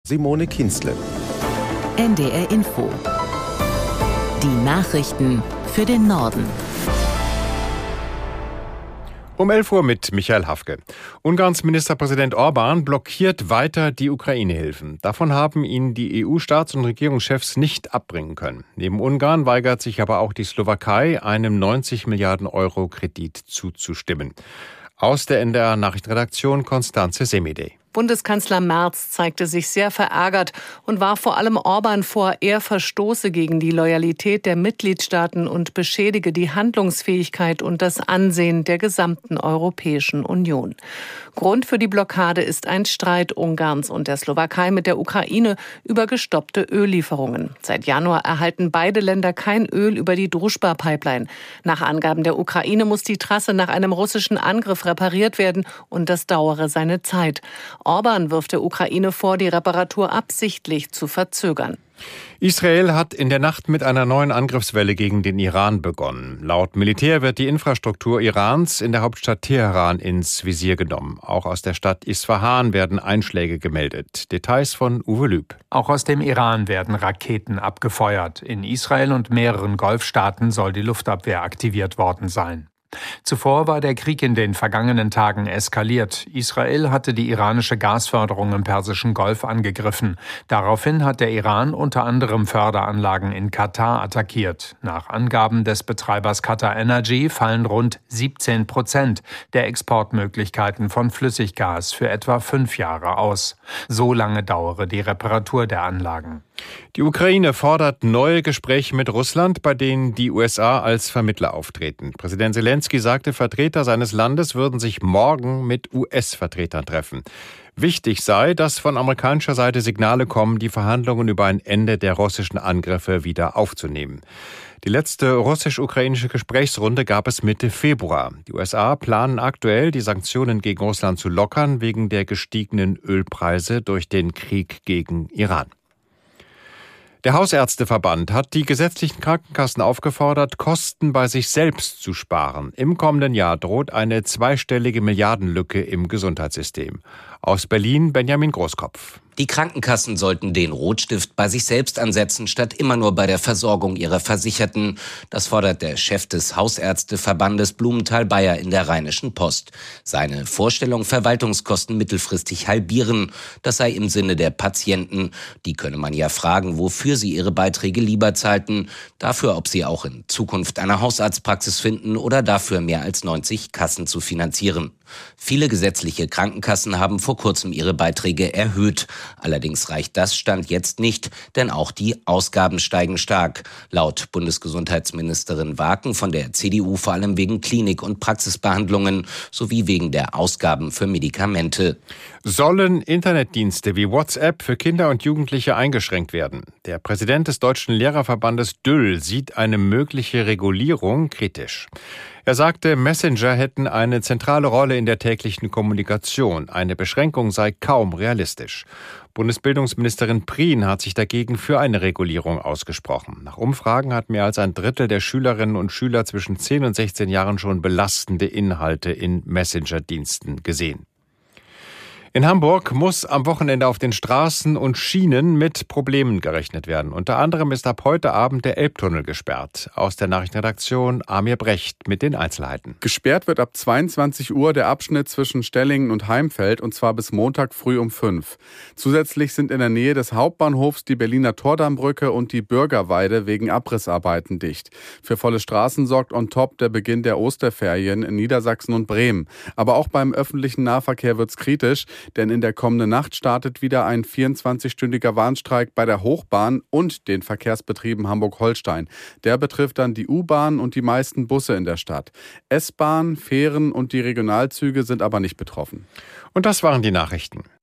Simone Kinzle. NDR Info. Die Nachrichten für den Norden. Um 11 Uhr mit Michael Hafke. Ungarns Ministerpräsident Orbán blockiert weiter die Ukraine-Hilfen. Davon haben ihn die EU-Staats- und Regierungschefs nicht abbringen können. Neben Ungarn weigert sich aber auch die Slowakei, einem 90 Milliarden Euro Kredit zuzustimmen. Aus der NDR-Nachrichtenredaktion Konstanze Semidey. Bundeskanzler Merz zeigte sich sehr verärgert und warf vor allem Orbán vor, er verstoße gegen die Loyalität der Mitgliedstaaten und beschädige die Handlungsfähigkeit und das Ansehen der gesamten Europäischen Union. Grund für die Blockade ist ein Streit Ungarns und der Slowakei mit der Ukraine über gestoppte Öllieferungen. Seit Januar erhalten beide Länder kein Öl über die Družba-Pipeline. Nach Angaben der Ukraine muss die Trasse nach einem russischen Angriff repariert werden und das dauere seine Zeit. Orbán wirft der Ukraine vor, die Reparatur absichtlich zu verzögern. Israel hat in der Nacht mit einer neuen Angriffswelle gegen den Iran begonnen. Laut Militär wird die Infrastruktur Irans in der Hauptstadt Teheran ins Visier genommen. Auch aus der Stadt Isfahan werden Einschläge gemeldet. Details von Uwe Lüb. Auch aus dem Iran werden Raketen abgefeuert. In Israel und mehreren Golfstaaten soll die Luftabwehr aktiviert worden sein. Zuvor war der Krieg in den vergangenen Tagen eskaliert. Israel hatte die iranische Gasförderung im Persischen Golf angegriffen. Daraufhin hat der Iran unter anderem Förderanlagen in Katar attackiert. Nach Angaben des Betreibers Qatar Energy fallen rund 17% der Exportmöglichkeiten von Flüssiggas für etwa 5 Jahre aus. So lange dauere die Reparatur der Anlagen. Die Ukraine fordert neue Gespräche mit Russland, bei denen die USA als Vermittler auftreten. Präsident Zelensky sagte, Vertreter seines Landes würden sich morgen mit US-Vertretern treffen. Wichtig sei, dass von amerikanischer Seite Signale kommen, die Verhandlungen über ein Ende der russischen Angriffe wieder aufzunehmen. Die letzte russisch-ukrainische Gesprächsrunde gab es Mitte Februar. Die USA planen aktuell, die Sanktionen gegen Russland zu lockern, wegen der gestiegenen Ölpreise durch den Krieg gegen Iran. Der Hausärzteverband hat die gesetzlichen Krankenkassen aufgefordert, Kosten bei sich selbst zu sparen. Im kommenden Jahr droht eine zweistellige Milliardenlücke im Gesundheitssystem. Aus Berlin Benjamin Großkopf. Die Krankenkassen sollten den Rotstift bei sich selbst ansetzen, statt immer nur bei der Versorgung ihrer Versicherten. Das fordert der Chef des Hausärzteverbandes Blumenthal-Bayer in der Rheinischen Post. Seine Vorstellung, Verwaltungskosten mittelfristig halbieren, das sei im Sinne der Patienten. Die könne man ja fragen, wofür sie ihre Beiträge lieber zahlten. Dafür, ob sie auch in Zukunft eine Hausarztpraxis finden oder dafür mehr als 90 Kassen zu finanzieren. Viele gesetzliche Krankenkassen haben vor kurzem ihre Beiträge erhöht. Allerdings reicht das Stand jetzt nicht, denn auch die Ausgaben steigen stark. Laut Bundesgesundheitsministerin Waken von der CDU vor allem wegen Klinik- und Praxisbehandlungen sowie wegen der Ausgaben für Medikamente. Sollen Internetdienste wie WhatsApp für Kinder und Jugendliche eingeschränkt werden? Der Präsident des Deutschen Lehrerverbandes Düll sieht eine mögliche Regulierung kritisch. Er sagte, Messenger hätten eine zentrale Rolle in der täglichen Kommunikation. Eine Beschränkung sei kaum realistisch. Bundesbildungsministerin Prien hat sich dagegen für eine Regulierung ausgesprochen. Nach Umfragen hat mehr als ein Drittel der Schülerinnen und Schüler zwischen 10 und 16 Jahren schon belastende Inhalte in Messenger-Diensten gesehen. In Hamburg muss am Wochenende auf den Straßen und Schienen mit Problemen gerechnet werden. Unter anderem ist ab heute Abend der Elbtunnel gesperrt. Aus der Nachrichtenredaktion Amir Brecht mit den Einzelheiten. Gesperrt wird ab 22 Uhr der Abschnitt zwischen Stellingen und Heimfeld, und zwar bis Montag früh um 5. Zusätzlich sind in der Nähe des Hauptbahnhofs die Berliner Tordambrücke und die Bürgerweide wegen Abrissarbeiten dicht. Für volle Straßen sorgt on top der Beginn der Osterferien in Niedersachsen und Bremen. Aber auch beim öffentlichen Nahverkehr wird's kritisch. Denn in der kommenden Nacht startet wieder ein 24-stündiger Warnstreik bei der Hochbahn und den Verkehrsbetrieben Hamburg-Holstein. Der betrifft dann die U-Bahn und die meisten Busse in der Stadt. S-Bahn, Fähren und die Regionalzüge sind aber nicht betroffen. Und das waren die Nachrichten.